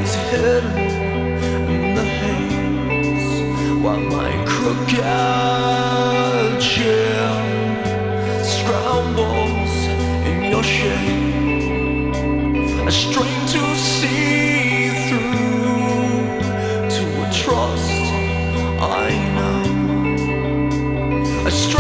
is hidden in the haze, while my crooked chair scrambles in your shade. I strain to see through to a trust I know. I